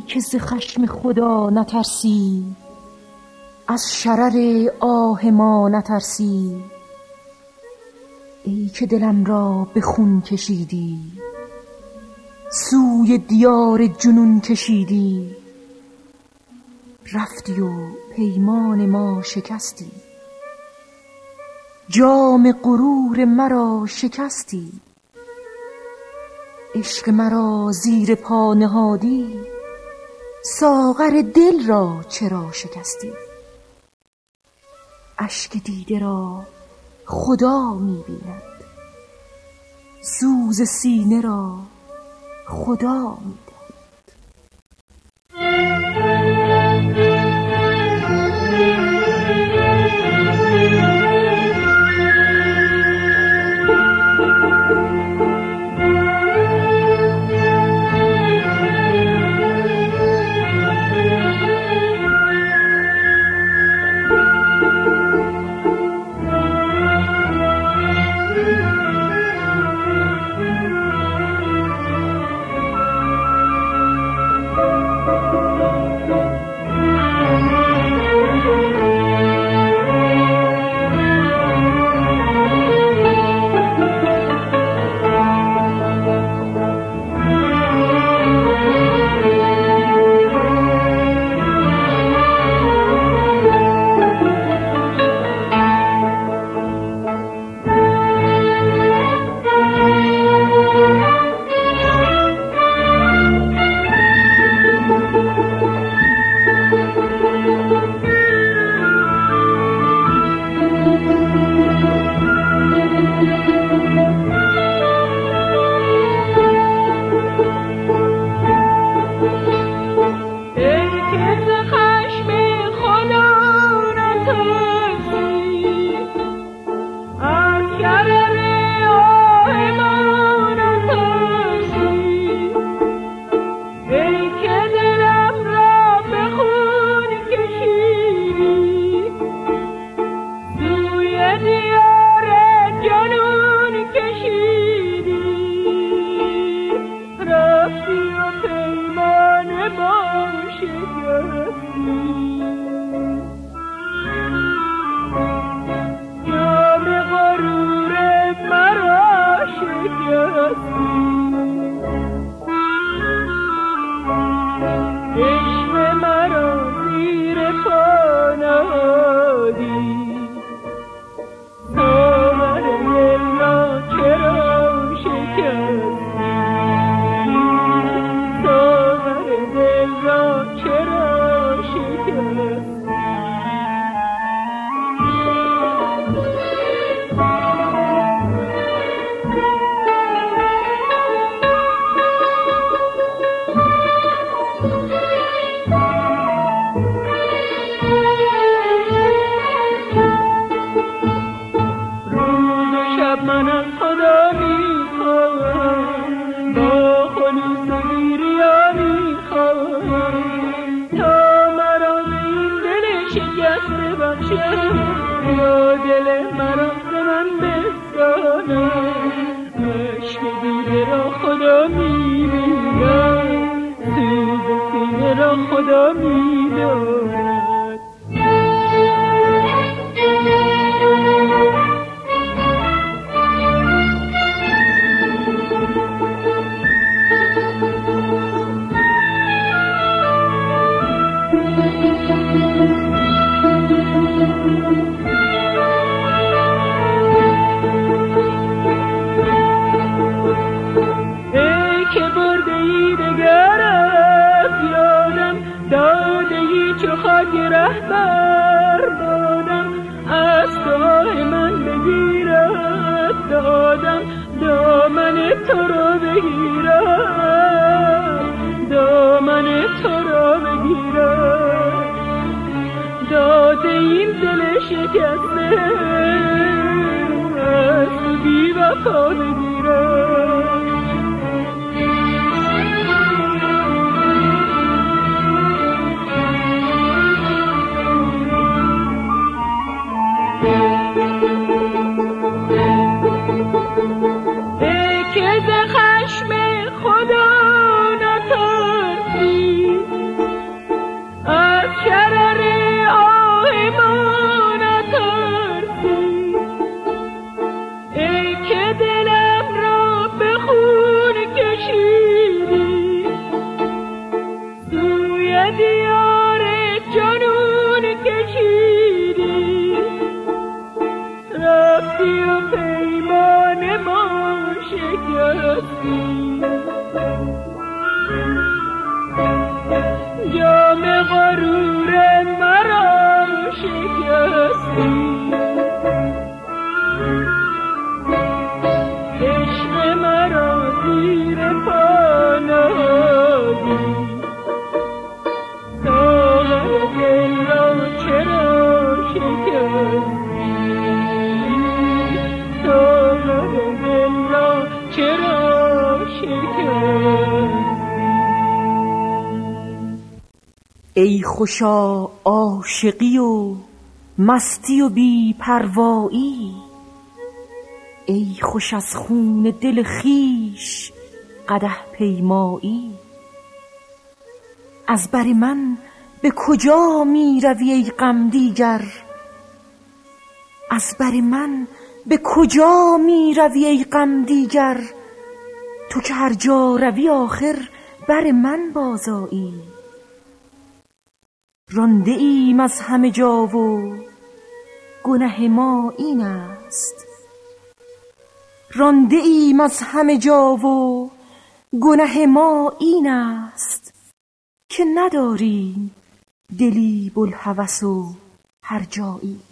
که ز خشم خدا نترسی، از شرر آه ما نترسی. ای که دلم را به خون کشیدی، سوی دیار جنون کشیدی. رفتی و پیمان ما شکستی، جام غرور مرا شکستی. عشق مرا زیر پا نهادی، ساغر دل را چرا شکستی؟ اشک دیده را خدا می بیند، سوز سینه را خدا می داند. ای که ز خشم خدا نترسی، شکستی جام غرور مرا شکستی عشق مرا زیر پا نهادی ساغر دل را چرا شکستی ساغر دل را چرا شکستی ای خوشا عاشقی و مستی و بی پروایی ای خوش از خون دل خویش قدح پیمایی از بر من به کجا می روی ای غم دیگر از بر من به کجا می روی ای غم دیگر تو که هر جا روی آخر بر من بازایی رانده ایم از همه جا و گنه ما این است رانده ایم از همه جا و گنه ما این است که نداریم دلی بوالهوس و هر جایی